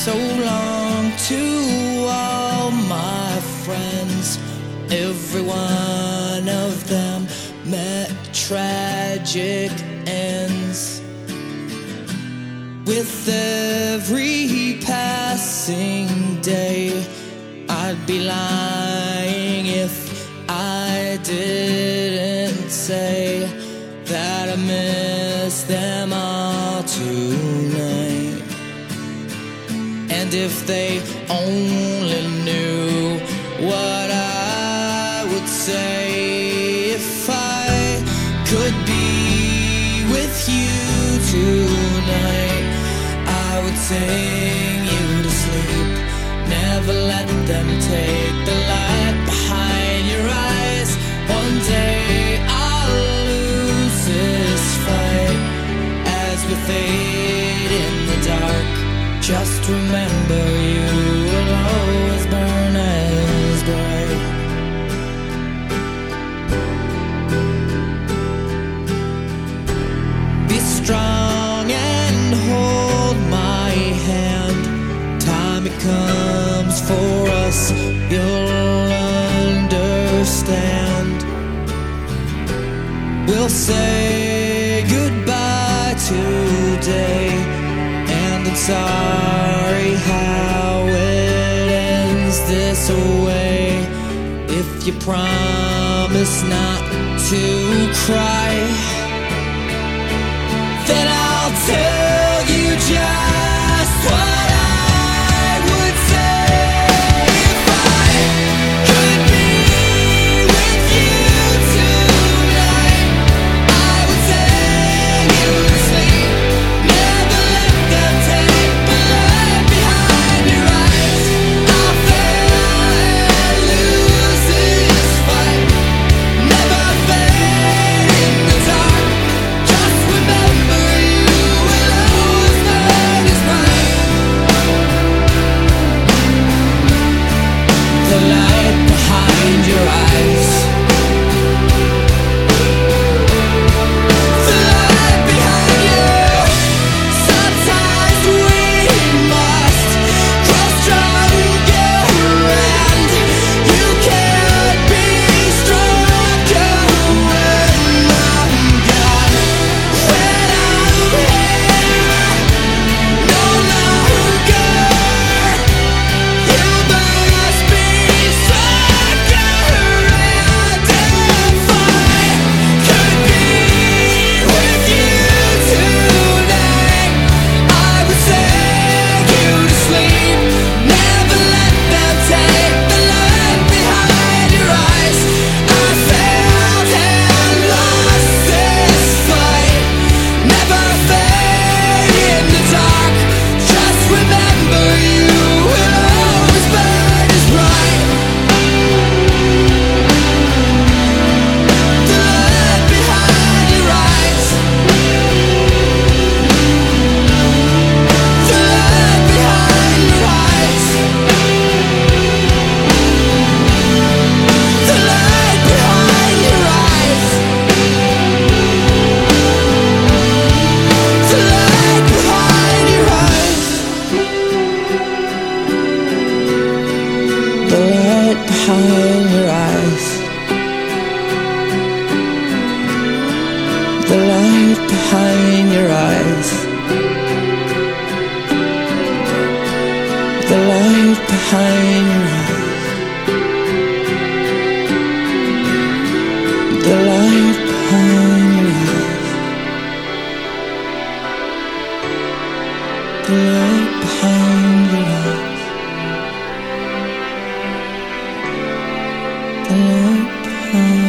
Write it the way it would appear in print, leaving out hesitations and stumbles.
so long to all my friends. Every one of them met tragic ends. With every passing day, I'd be lying if I didn't say that I miss them all tonight. And if they only knew what I would say if I could be with you tonight, I would sing you to sleep. Never let them take the light behind your eyes. One day I'll lose this fight as we fade in the dark. Just remember you will always burn as bright. Be strong and hold my hand. Time it comes for us, you'll understand. We'll say goodbye today, and I'm sorry how it ends this way. If you promise not to cry, then I'll tell you just what I would say if I could be with you tonight. I would sing you to sleep. Never let them take the light behind your eyes. I'll fail and lose this fight. Never fade in the dark. Just remember you will always burn as bright. The light behind your eyes. The light behind you. Sometimes we must grow stronger, and you can't be stronger when I'm gone. When I'm here no longer, you must be stronger. And if I could be with you tonight, I would sing you to sleep. Never let them take the light behind your eyes. I failed and lost this fight. Never fade in the dark. Just remember you will always burn as bright. The light behind your eyes. The light behind your eyes. The light behind your eyes. The light behind your eyes. The light behind your eyes. The light behind your eyes. The light behind your eyes. The light behind your eyes. The light behind your eyes. The light behind